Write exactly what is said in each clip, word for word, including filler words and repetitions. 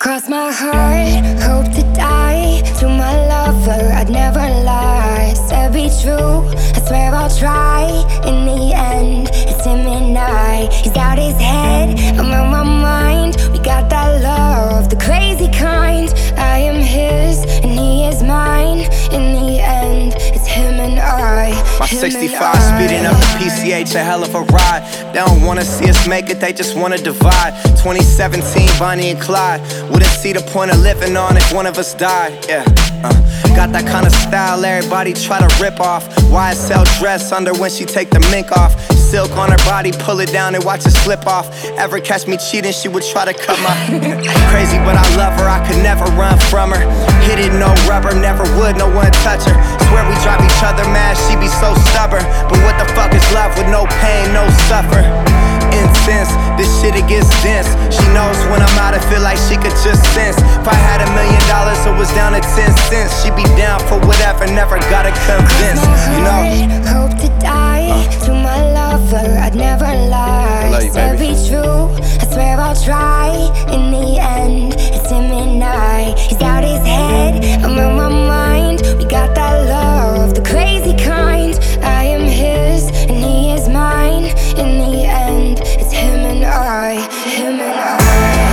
Cross my heart, hope to die. To my lover, I'd never lie. Said be true, I swear I'll try. In the end, it's him and I. He's out his head, I'm on my mind. We got that love, the crazy kind. I am his, and he is mine. In the end, it's him and I. My sixty-five speeding up the P C H, a hell of a ride. They don't wanna see us make it, they just wanna divide. Twenty seventeen, Bonnie and Clyde. Wouldn't see the point of living on if one of us died. Yeah, uh, got that kind of style everybody try to rip off. Y S L dress under when she take the mink off. Silk on her body, pull it down and watch it slip off. Ever catch me cheating, she would try to cut my crazy, but I love her, I could never run from her. Hit it, no rubber, never would, no one touch her. Swear we drive each other mad, she be so stubborn. But what the fuck is love with no pain, no suffer? Intense, this shit it gets dense. She knows when I'm out, I feel like she could just sense. If I had a million dollars, it was down to ten cents. She be down for whatever, never gotta convince, you know. Hope to die uh. to my lover, I'd never lie. I love you, Said baby. be true, I swear I'll try. In the end, it's him and I. He's out his head, I'm on my mind. We got that love, the crazy kind. I am his, and he is mine. In the end, it's him and I, him and I.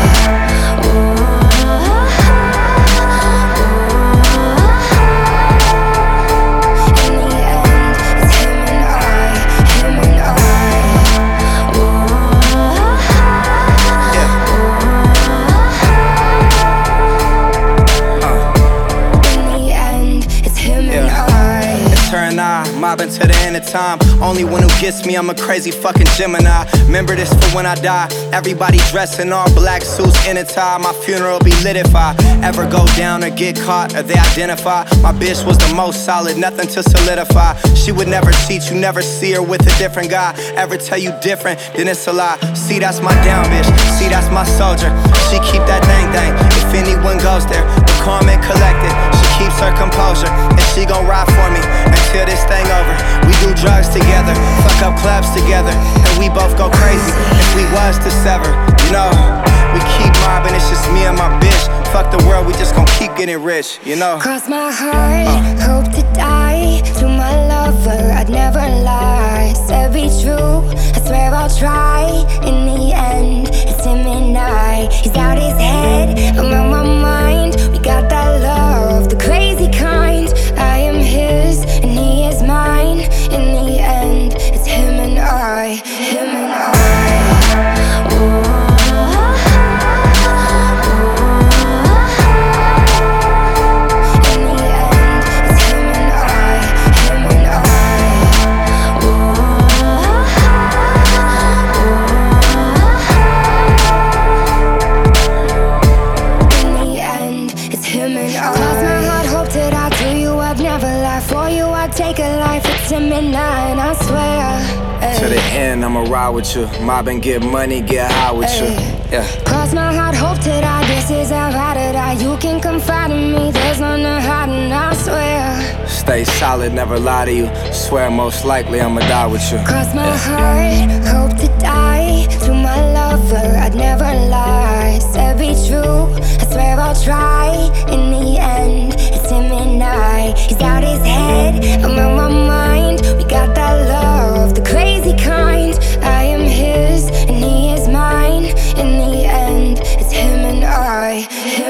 Mobbing to the end of time. Only one who gets me, I'm a crazy fucking Gemini. Remember this for when I die. Everybody dressed in all black suits in a tie. My funeral be lit if I ever go down or get caught or they identify. My bitch was the most solid, nothing to solidify. She would never cheat, you never see her with a different guy. Ever tell you different, then it's a lie. See, that's my down bitch, see, that's my soldier. She keep that thing thing, if anyone goes there. But calm and collected, she keeps her composure. And she gon' ride for me until this thing over. We do drugs together, fuck up clubs together, and we both go crazy if we was to sever, you know. We keep mobbing, it's just me and my bitch. Fuck the world, we just gon' keep getting rich, you know. Cross my heart, uh. hope to die. To my lover, I'd never lie. Said be true, I swear I'll try. In the end, it's him and I. He's out his head, I'm on my mind. We got that love, the crazy kind. I am his, and he is mine. In the end, it's him and I, him and I. Ooh. Take a life, it's him and I, and I swear ay. To the end, I'ma ride with you. Mob and get money, get high with ay. you. Yeah. Cross my heart, hope to die. This is how I to die. You can confide in me, there's none to hide, and I swear. Stay solid, never lie to you. Swear most likely I'ma die with you. Cross my yeah. heart, hope to die. To my lover, I'd never lie. Said be true, I swear I'll try. In the end, it's him and I. He's out his head, I'm on my mind. We got that love, the crazy kind. I am his, and he is mine. In the end, it's him and I.